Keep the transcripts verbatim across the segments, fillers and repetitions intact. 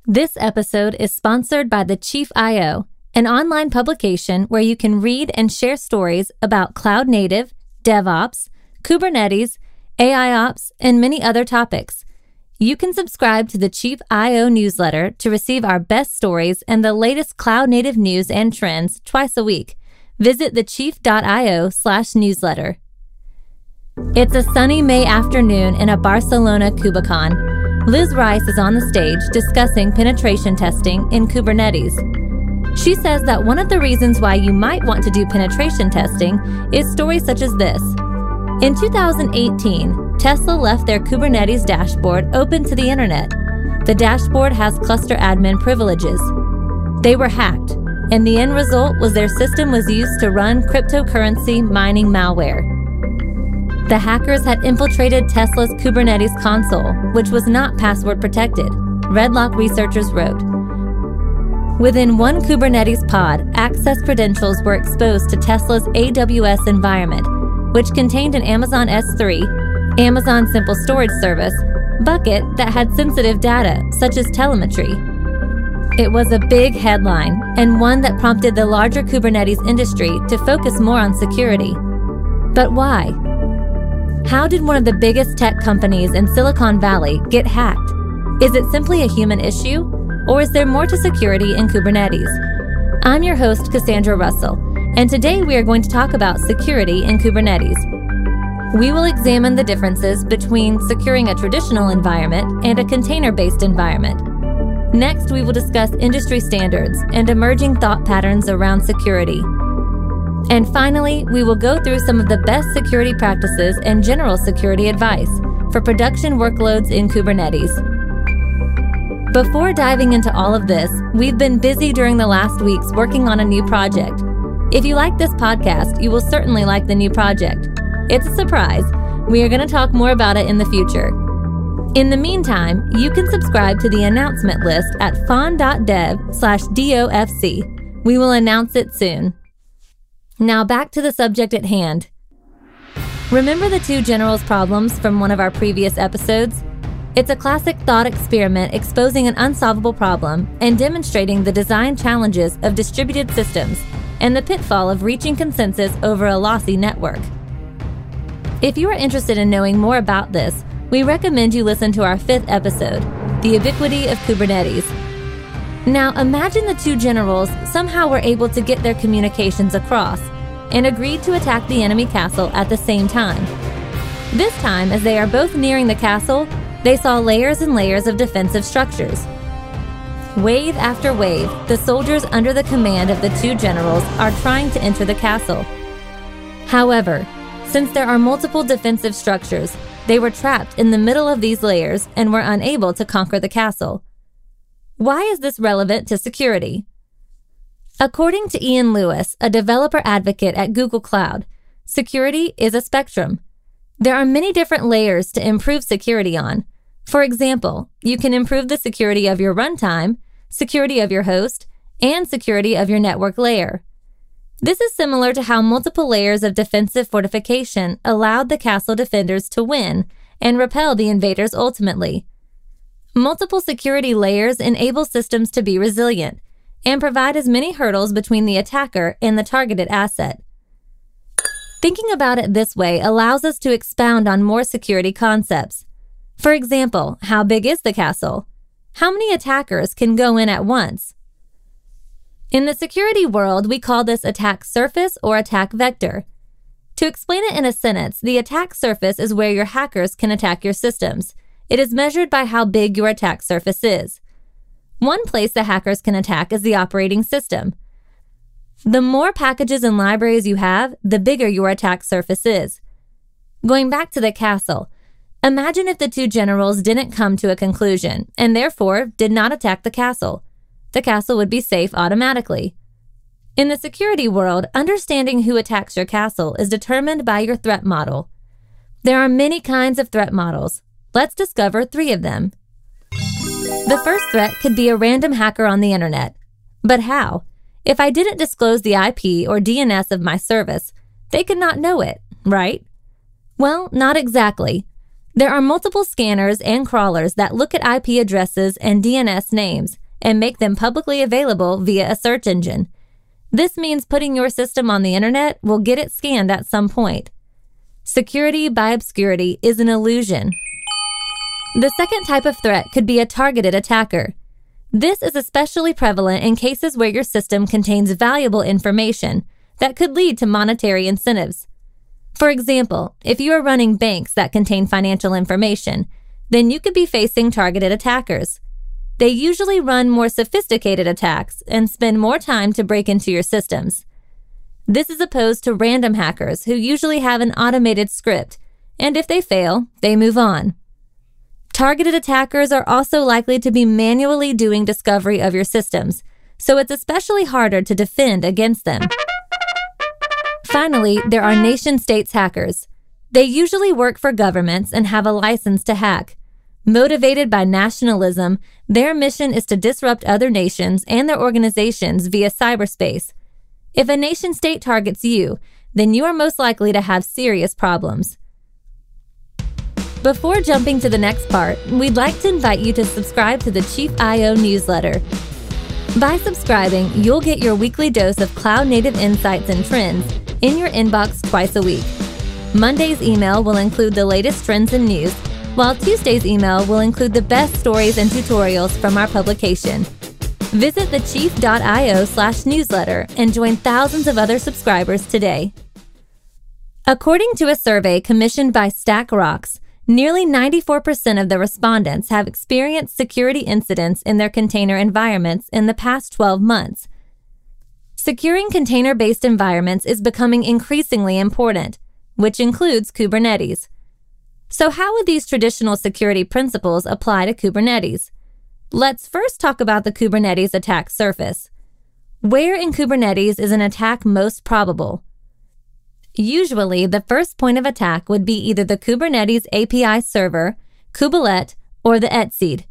This episode is sponsored by The Chief dot I O, an online publication where you can read and share stories about cloud native, DevOps, Kubernetes, A I Ops, and many other topics. You can subscribe to the Chief dot I O newsletter to receive our best stories and the latest cloud native news and trends twice a week. Visit thechief.io slash newsletter. It's a sunny May afternoon in a Barcelona KubeCon. Liz Rice is on the stage discussing penetration testing in Kubernetes. She says that one of the reasons why you might want to do penetration testing is stories such as this. In two thousand eighteen, Tesla left their Kubernetes dashboard open to the internet. The dashboard has cluster admin privileges. They were hacked, and the end result was their system was used to run cryptocurrency mining malware. The hackers had infiltrated Tesla's Kubernetes console, which was not password protected, Redlock researchers wrote. Within one Kubernetes pod, access credentials were exposed to Tesla's A W S environment, which contained an Amazon S three, Amazon Simple Storage Service, bucket that had sensitive data, such as telemetry. It was a big headline, and one that prompted the larger Kubernetes industry to focus more on security. But why? How did one of the biggest tech companies in Silicon Valley get hacked? Is it simply a human issue, or is there more to security in Kubernetes? I'm your host, Cassandra Russell, and today we are going to talk about security in Kubernetes. We will examine the differences between securing a traditional environment and a container-based environment. Next, we will discuss industry standards and emerging thought patterns around security. And finally, we will go through some of the best security practices and general security advice for production workloads in Kubernetes. Before diving into all of this, we've been busy during the last weeks working on a new project. If you like this podcast, you will certainly like the new project. It's a surprise. We are going to talk more about it in the future. In the meantime, you can subscribe to the announcement list at fon.dev slash DOFC. We will announce it soon. Now back to the subject at hand. Remember the two generals problems from one of our previous episodes? It's a classic thought experiment exposing an unsolvable problem and demonstrating the design challenges of distributed systems and the pitfall of reaching consensus over a lossy network. If you are interested in knowing more about this, we recommend you listen to our fifth episode, The Ubiquity of Kubernetes. Now imagine the two generals somehow were able to get their communications across and agreed to attack the enemy castle at the same time. This time, as they are both nearing the castle, they saw layers and layers of defensive structures. Wave after wave, the soldiers under the command of the two generals are trying to enter the castle. However, since there are multiple defensive structures, they were trapped in the middle of these layers and were unable to conquer the castle. Why is this relevant to security? According to Ian Lewis, a developer advocate at Google Cloud, security is a spectrum. There are many different layers to improve security on. For example, you can improve the security of your runtime, security of your host, and security of your network layer. This is similar to how multiple layers of defensive fortification allowed the castle defenders to win and repel the invaders ultimately. Multiple security layers enable systems to be resilient and provide as many hurdles between the attacker and the targeted asset. Thinking about it this way allows us to expound on more security concepts. For example, how big is the castle? How many attackers can go in at once? In the security world, we call this attack surface or attack vector. To explain it in a sentence, the attack surface is where your hackers can attack your systems. It is measured by how big your attack surface is. One place the hackers can attack is the operating system. The more packages and libraries you have, the bigger your attack surface is. Going back to the castle, imagine if the two generals didn't come to a conclusion and therefore did not attack the castle. The castle would be safe automatically. In the security world, understanding who attacks your castle is determined by your threat model. There are many kinds of threat models. Let's discover three of them. The first threat could be a random hacker on the internet. But how? If I didn't disclose the I P or D N S of my service, they could not know it, right? Well, not exactly. There are multiple scanners and crawlers that look at I P addresses and D N S names and make them publicly available via a search engine. This means putting your system on the internet will get it scanned at some point. Security by obscurity is an illusion. The second type of threat could be a targeted attacker. This is especially prevalent in cases where your system contains valuable information that could lead to monetary incentives. For example, if you are running banks that contain financial information, then you could be facing targeted attackers. They usually run more sophisticated attacks and spend more time to break into your systems. This is opposed to random hackers who usually have an automated script, and if they fail, they move on. Targeted attackers are also likely to be manually doing discovery of your systems, so it's especially harder to defend against them. Finally, there are nation-states hackers. They usually work for governments and have a license to hack. Motivated by nationalism, their mission is to disrupt other nations and their organizations via cyberspace. If a nation-state targets you, then you are most likely to have serious problems. Before jumping to the next part, we'd like to invite you to subscribe to the Chief I O newsletter. By subscribing, you'll get your weekly dose of cloud-native insights and trends in your inbox twice a week. Monday's email will include the latest trends and news, while Tuesday's email will include the best stories and tutorials from our publication. Visit thechief.io slash newsletter and join thousands of other subscribers today. According to a survey commissioned by StackRox, nearly ninety-four percent of the respondents have experienced security incidents in their container environments in the past twelve months. Securing container-based environments is becoming increasingly important, which includes Kubernetes. So how would these traditional security principles apply to Kubernetes? Let's first talk about the Kubernetes attack surface. Where in Kubernetes is an attack most probable? Usually, the first point of attack would be either the Kubernetes A P I server, Kubelet, or the etcd.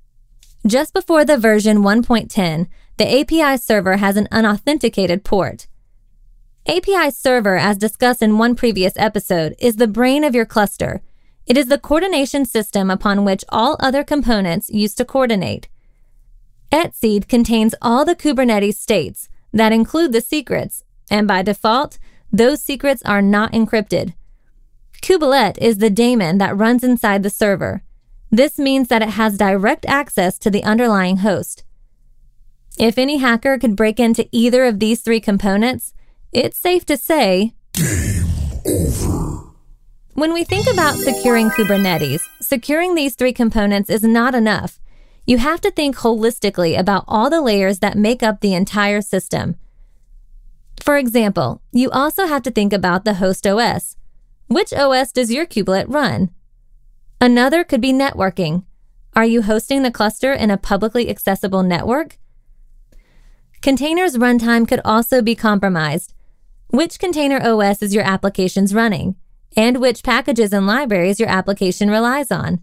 Just before the version one point ten, the A P I server has an unauthenticated port. A P I server, as discussed in one previous episode, is the brain of your cluster. It is the coordination system upon which all other components used to coordinate. etcd contains all the Kubernetes states that include the secrets, and by default, those secrets are not encrypted. Kubelet is the daemon that runs inside the server. This means that it has direct access to the underlying host. If any hacker could break into either of these three components, it's safe to say, game over. When we think about securing Kubernetes, securing these three components is not enough. You have to think holistically about all the layers that make up the entire system. For example, you also have to think about the host O S. Which O S does your kubelet run? Another could be networking. Are you hosting the cluster in a publicly accessible network? Containers runtime could also be compromised. Which container O S is your applications running? And which packages and libraries your application relies on?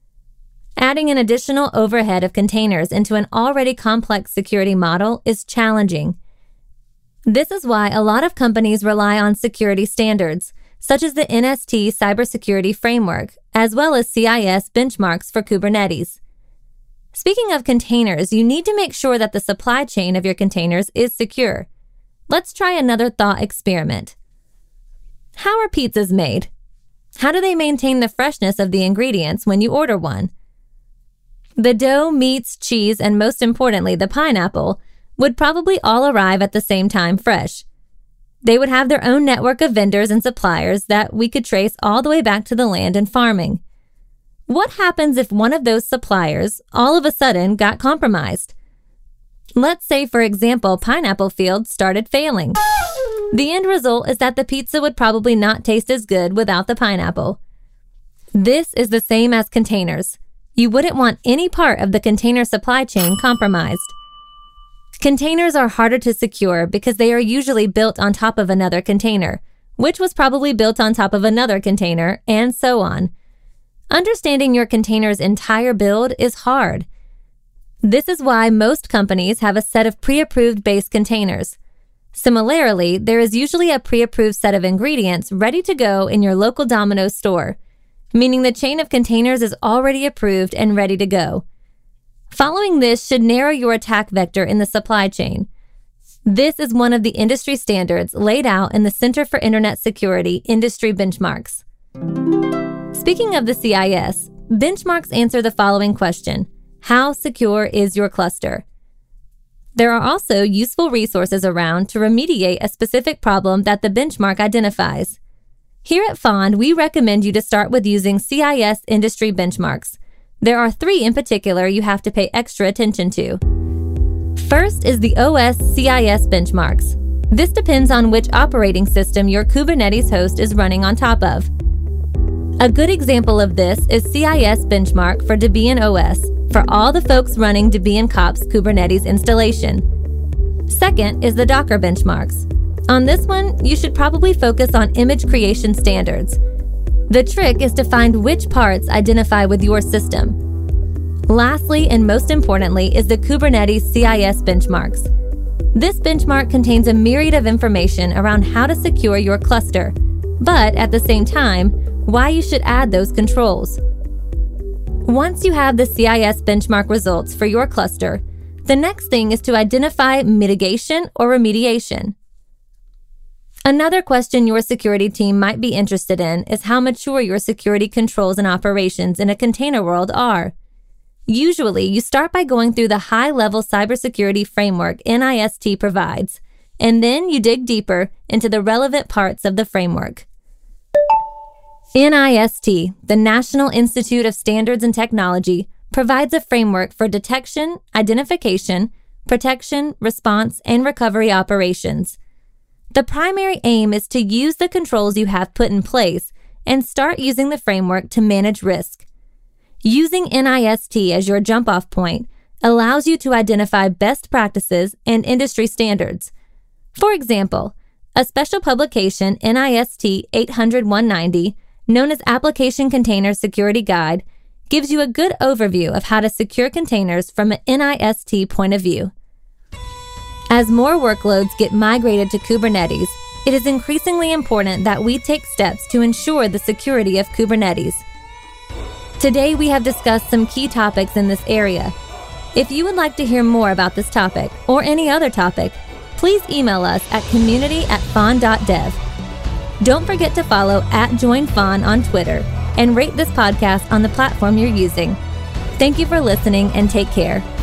Adding an additional overhead of containers into an already complex security model is challenging. This is why a lot of companies rely on security standards, such as the N S T Cybersecurity Framework, as well as C I S benchmarks for Kubernetes. Speaking of containers, you need to make sure that the supply chain of your containers is secure. Let's try another thought experiment. How are pizzas made? How do they maintain the freshness of the ingredients when you order one? The dough, meats, cheese, and most importantly, the pineapple, would probably all arrive at the same time fresh. They would have their own network of vendors and suppliers that we could trace all the way back to the land and farming. What happens if one of those suppliers all of a sudden got compromised? Let's say, for example, pineapple fields started failing. The end result is that the pizza would probably not taste as good without the pineapple. This is the same as containers. You wouldn't want any part of the container supply chain compromised. Containers are harder to secure because they are usually built on top of another container, which was probably built on top of another container, and so on. Understanding your container's entire build is hard. This is why most companies have a set of pre-approved base containers. Similarly, there is usually a pre-approved set of ingredients ready to go in your local Domino's store, meaning the chain of containers is already approved and ready to go. Following this should narrow your attack vector in the supply chain. This is one of the industry standards laid out in the Center for Internet Security Industry Benchmarks. Speaking of the C I S, benchmarks answer the following question: how secure is your cluster? There are also useful resources around to remediate a specific problem that the benchmark identifies. Here at Fond, we recommend you to start with using C I S industry benchmarks. There are three in particular you have to pay extra attention to. First is the O S C I S benchmarks. This depends on which operating system your Kubernetes host is running on top of. A good example of this is C I S benchmark for Debian O S for all the folks running Debian Kops Kubernetes installation. Second is the Docker benchmarks. On this one, you should probably focus on image creation standards. The trick is to find which parts identify with your system. Lastly, and most importantly, is the Kubernetes C I S benchmarks. This benchmark contains a myriad of information around how to secure your cluster, but at the same time, why you should add those controls. Once you have the C I S benchmark results for your cluster, the next thing is to identify mitigation or remediation. Another question your security team might be interested in is how mature your security controls and operations in a container world are. Usually, you start by going through the high-level cybersecurity framework NIST provides, and then you dig deeper into the relevant parts of the framework. NIST, the National Institute of Standards and Technology, provides a framework for detection, identification, protection, response, and recovery operations. The primary aim is to use the controls you have put in place and start using the framework to manage risk. Using NIST as your jump-off point allows you to identify best practices and industry standards. For example, a special publication, NIST eight hundred one ninety, known as Application Container Security Guide, gives you a good overview of how to secure containers from an NIST point of view. As more workloads get migrated to Kubernetes, it is increasingly important that we take steps to ensure the security of Kubernetes. Today, we have discussed some key topics in this area. If you would like to hear more about this topic or any other topic, please email us at community at fond dot dev. Don't forget to follow at JoinFon on Twitter and rate this podcast on the platform you're using. Thank you for listening and take care.